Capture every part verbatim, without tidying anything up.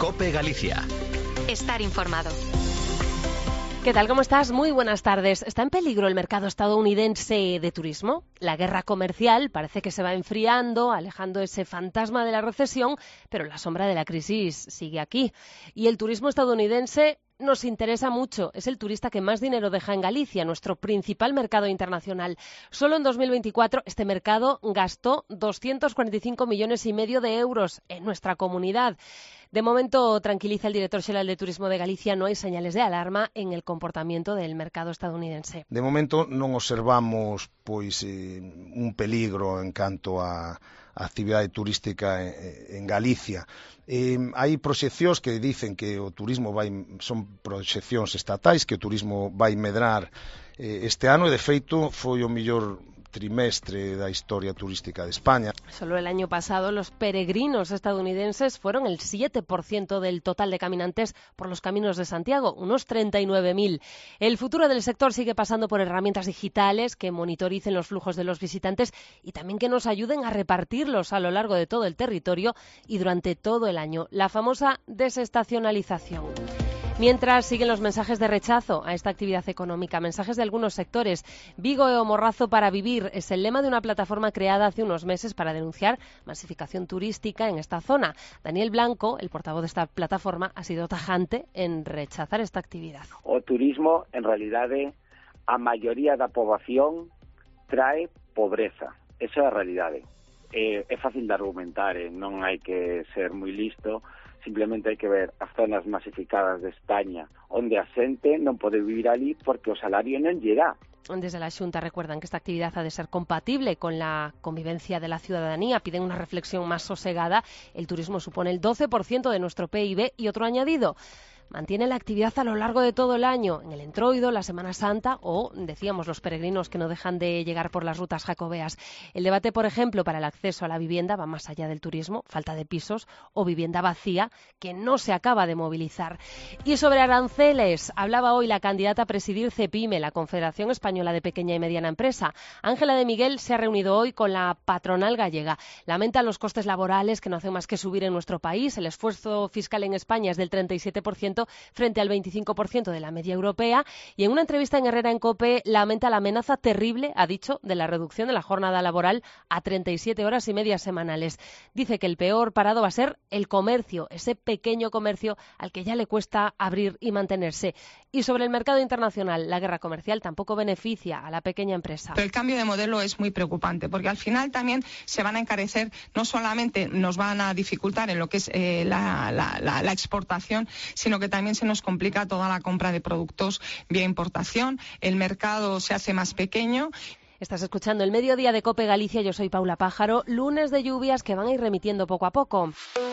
COPE Galicia. Estar informado. ¿Qué tal? ¿Cómo estás? Muy buenas tardes. ¿Está en peligro el mercado estadounidense de turismo? La guerra comercial parece que se va enfriando, alejando ese fantasma de la recesión, pero la sombra de la crisis sigue aquí. Y el turismo estadounidense nos interesa mucho. Es el turista que más dinero deja en Galicia, nuestro principal mercado internacional. Solo en dos mil veinticuatro este mercado gastó doscientos cuarenta y cinco millones y medio de euros en nuestra comunidad. De momento, tranquiliza el director xeral de Turismo de Galicia, no hai señales de alarma en el comportamiento del mercado estadounidense. De momento non observamos pois eh, un peligro en canto a, a actividade turística en, en Galicia. Eh, hai proxeccións que dicen que o turismo vai, son proxeccións estatais, que o turismo vai medrar eh, este ano e de feito foi o mellor trimestre da historia turística de España. Solo el año pasado los peregrinos estadounidenses fueron el siete por ciento del total de caminantes por los caminos de Santiago, unos treinta y nueve mil. El futuro del sector sigue pasando por herramientas digitales que monitoricen los flujos de los visitantes y también que nos ayuden a repartirlos a lo largo de todo el territorio y durante todo el año. La famosa desestacionalización. Mientras siguen los mensajes de rechazo a esta actividad económica, mensajes de algunos sectores. Vigo e o Morrazo para vivir es el lema de una plataforma creada hace unos meses para denunciar masificación turística en esta zona. Daniel Blanco, el portavoz de esta plataforma, ha sido tajante en rechazar esta actividad. O turismo, en realidade, a maioría da poboación trae pobreza. Esa é a realidade. É, é fácil de argumentar, eh? Non hai que ser moi listo. Simplemente hai que ver as zonas masificadas de España onde a xente non pode vivir ali porque o salario non lle dá. Desde la Xunta recuerdan que esta actividad ha de ser compatible con la convivencia de la ciudadanía. Piden una reflexión más sosegada. El turismo supone el doce por ciento de nuestro P I B y otro añadido. Mantiene la actividad a lo largo de todo el año, en el Entroido, la Semana Santa o, decíamos, los peregrinos que no dejan de llegar por las rutas jacobeas. El debate, por ejemplo, para el acceso a la vivienda va más allá del turismo, falta de pisos o vivienda vacía que no se acaba de movilizar. Y sobre aranceles, hablaba hoy la candidata a presidir CEPIME, la Confederación Española de Pequeña y Mediana Empresa. Ángela de Miguel se ha reunido hoy con la patronal gallega. Lamenta los costes laborales que no hacen más que subir en nuestro país. El esfuerzo fiscal en España es del treinta y siete por ciento frente al veinticinco por ciento de la media europea, y en una entrevista en Herrera en COPE lamenta la amenaza terrible, ha dicho, de la reducción de la jornada laboral a treinta y siete horas y media semanales. Dice que el peor parado va a ser el comercio, ese pequeño comercio al que ya le cuesta abrir y mantenerse. Y sobre el mercado internacional, la guerra comercial tampoco beneficia a la pequeña empresa. Pero el cambio de modelo es muy preocupante, porque al final también se van a encarecer, no solamente nos van a dificultar en lo que es eh, la, la, la, la exportación, sino que también se nos complica toda la compra de productos vía importación, el mercado se hace más pequeño. Estás escuchando el Mediodía de COPE Galicia, yo soy Paula Pájaro, lunes de lluvias que van a ir remitiendo poco a poco.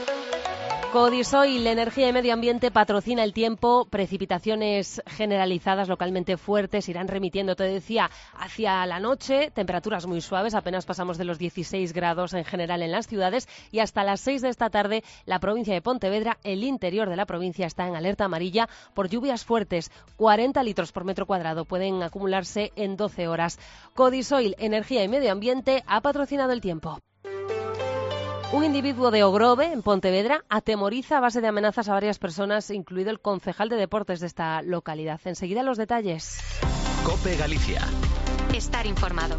Codisoil, Energía y Medio Ambiente, patrocina el tiempo. Precipitaciones generalizadas localmente fuertes irán remitiendo, te decía, hacia la noche. Temperaturas muy suaves, apenas pasamos de los dieciséis grados en general en las ciudades. Y hasta las seis de esta tarde, la provincia de Pontevedra, el interior de la provincia, está en alerta amarilla por lluvias fuertes. cuarenta litros por metro cuadrado pueden acumularse en doce horas. Codisoil, Energía y Medio Ambiente, ha patrocinado el tiempo. Un individuo de Ogrove, en Pontevedra, atemoriza a base de amenazas a varias personas, incluido el concejal de deportes de esta localidad. Enseguida los detalles. COPE Galicia. Estar informado.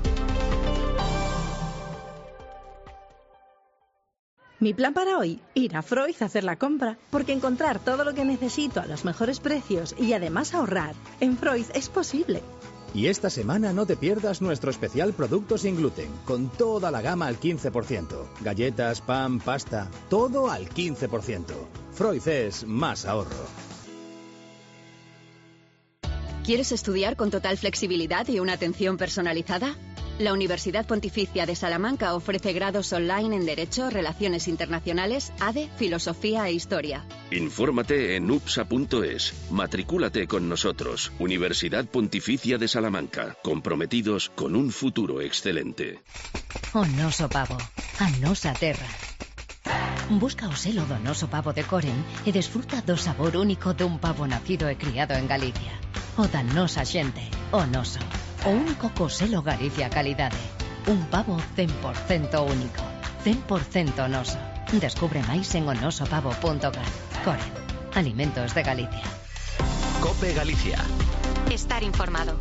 Mi plan para hoy, ir a Freud a hacer la compra, porque encontrar todo lo que necesito a los mejores precios y además ahorrar, en Freud es posible. Y esta semana no te pierdas nuestro especial Productos sin gluten, con toda la gama al quince por ciento. Galletas, pan, pasta, todo al quince por ciento. Freud es más ahorro. ¿Quieres estudiar con total flexibilidad y una atención personalizada? La Universidad Pontificia de Salamanca ofrece grados online en Derecho, Relaciones Internacionales, A D E, Filosofía e Historia. Infórmate en upsa punto es. Matricúlate con nosotros. Universidad Pontificia de Salamanca. Comprometidos con un futuro excelente. O noso pavo. A nosa terra. Busca o selo do noso pavo de Coren e desfruta do sabor único dun pavo nacido e criado en Galicia. O da nosa xente. O noso. O único co selo Galicia Calidade. Un pavo cen por ciento único. cen por ciento noso. Descubre máis en onosopavo punto gal. Coren, alimentos de Galicia. COPE Galicia. Estar informado.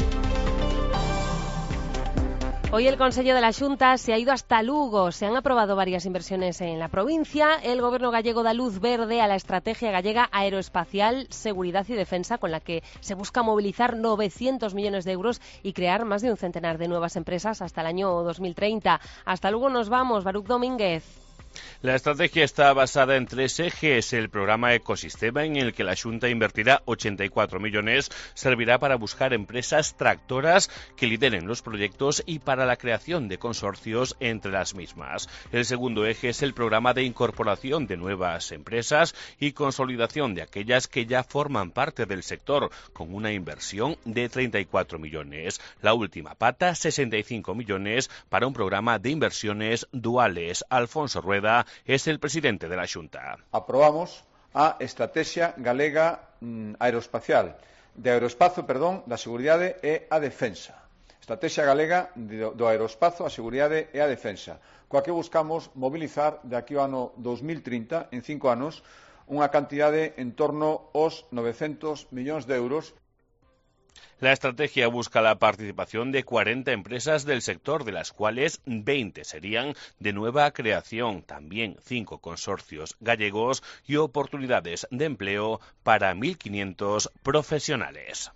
Hoy el Consello de la Xunta se ha ido hasta Lugo. Se han aprobado varias inversiones en la provincia. El Gobierno gallego da luz verde a la estrategia gallega aeroespacial, seguridad y defensa, con la que se busca movilizar novecientos millones de euros y crear más de un centenar de nuevas empresas hasta el año dos mil treinta. Hasta Lugo nos vamos, Baruch Domínguez. La estrategia está basada en tres ejes. El programa Ecosistema, en el que la Xunta invertirá ochenta y cuatro millones, servirá para buscar empresas tractoras que lideren los proyectos y para la creación de consorcios entre las mismas. El segundo eje es el programa de incorporación de nuevas empresas y consolidación de aquellas que ya forman parte del sector, con una inversión de treinta y cuatro millones. La última pata, sesenta y cinco millones, para un programa de inversiones duales. Alfonso Rueda es el presidente de la Xunta. Aprobamos a Estrategia Galega mm, Aeroespacial, de aeroespazo, perdón, da seguridade e a defensa. Estrategia Galega do aeroespazo, a seguridade e a defensa, coa que buscamos mobilizar de aquí ao ano dos mil trinta, en cinco anos, unha cantidade en torno aos novecientos millóns de euros. La estrategia busca la participación de cuarenta empresas del sector, de las cuales veinte serían de nueva creación, también cinco consorcios gallegos y oportunidades de empleo para mil quinientos profesionales.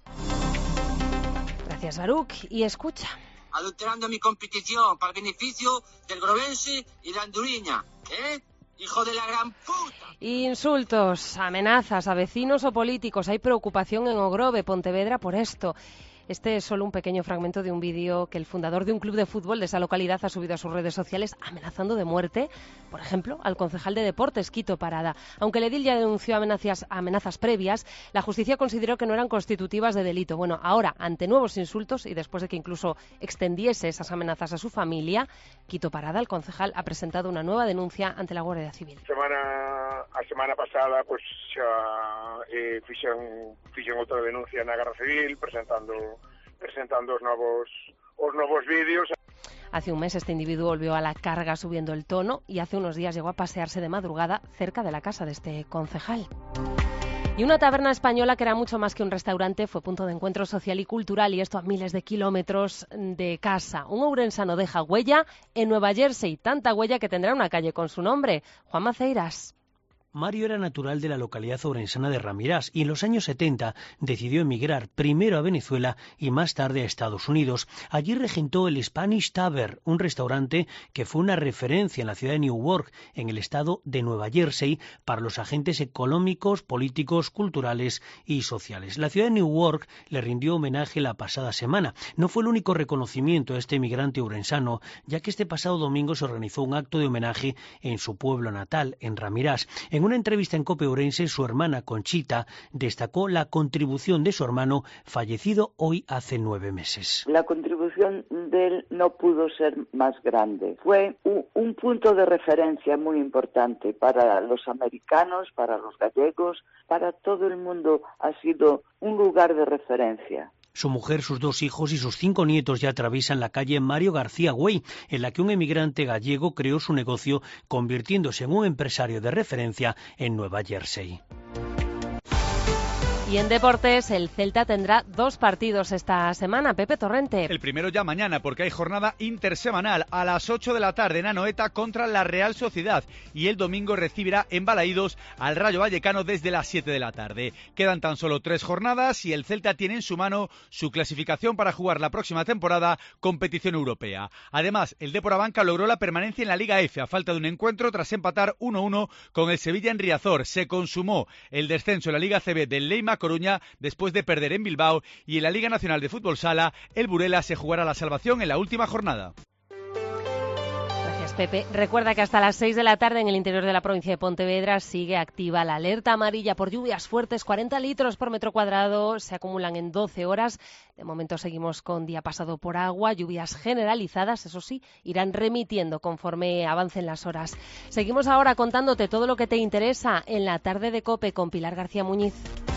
Gracias, Baruch. Y escucha. Adulterando mi competición para el beneficio del grovense y la anduriña, ¿eh? ¡Hijo de la gran puta! Insultos, amenazas a vecinos o políticos. Hay preocupación en Ogrove, Pontevedra, por esto. Este es solo un pequeño fragmento de un vídeo que el fundador de un club de fútbol de esa localidad ha subido a sus redes sociales amenazando de muerte, por ejemplo, al concejal de deportes, Quito Parada. Aunque el edil ya denunció amenazas, amenazas previas, la justicia consideró que no eran constitutivas de delito. Bueno, ahora, ante nuevos insultos y después de que incluso extendiese esas amenazas a su familia, Quito Parada, el concejal, ha presentado una nueva denuncia ante la Guardia Civil. Semana, a semana pasada, pues xa eh, fixen, fixen outra denuncia na Garda Civil, presentando presentando os novos os novos vídeos. Hace un mes este individuo volvió a la carga subiendo el tono y hace unos días llegó a pasearse de madrugada cerca de la casa de este concejal. Y una taberna española que era mucho más que un restaurante fue punto de encuentro social y cultural, y esto a miles de kilómetros de casa. Un ourensano deja huella en Nueva Jersey, tanta huella que tendrá una calle con su nombre. Juan Maceiras. Mario era natural de la localidad ourensana de Ramirás y en los años setenta decidió emigrar primero a Venezuela y más tarde a Estados Unidos. Allí regentó el Spanish Tavern, un restaurante que fue una referencia en la ciudad de Newark, en el estado de Nueva Jersey, para los agentes económicos, políticos, culturales y sociales. La ciudad de Newark le rindió homenaje la pasada semana. No fue el único reconocimiento a este emigrante ourensano, ya que este pasado domingo se organizó un acto de homenaje en su pueblo natal, en Ramirás. En una entrevista en COPE Ourense, su hermana Conchita destacó la contribución de su hermano, fallecido hoy hace nueve meses. La contribución de él no pudo ser más grande. Fue un, un punto de referencia muy importante para los americanos, para los gallegos, para todo el mundo. Ha sido un lugar de referencia. Su mujer, sus dos hijos y sus cinco nietos ya atraviesan la calle Mario García Güey, en la que un emigrante gallego creó su negocio, convirtiéndose en un empresario de referencia en Nueva Jersey. Y en deportes, el Celta tendrá dos partidos esta semana. Pepe Torrente. El primero ya mañana, porque hay jornada intersemanal a las ocho de la tarde en Anoeta contra la Real Sociedad. Y el domingo recibirá en Balaídos al Rayo Vallecano desde las siete de la tarde. Quedan tan solo tres jornadas y el Celta tiene en su mano su clasificación para jugar la próxima temporada competición europea. Además, el Depor Abanca logró la permanencia en la Liga F a falta de un encuentro tras empatar uno uno con el Sevilla en Riazor. Se consumó el descenso en la Liga C B del Leima Coruña después de perder en Bilbao, y en la Liga Nacional de Fútbol Sala el Burela se jugará la salvación en la última jornada. Gracias, Pepe. Recuerda que hasta las seis de la tarde en el interior de la provincia de Pontevedra sigue activa la alerta amarilla por lluvias fuertes. cuarenta litros por metro cuadrado se acumulan en doce horas. De momento seguimos con día pasado por agua, lluvias generalizadas, eso sí, irán remitiendo conforme avancen las horas. Seguimos ahora contándote todo lo que te interesa en la tarde de COPE con Pilar García Muñiz.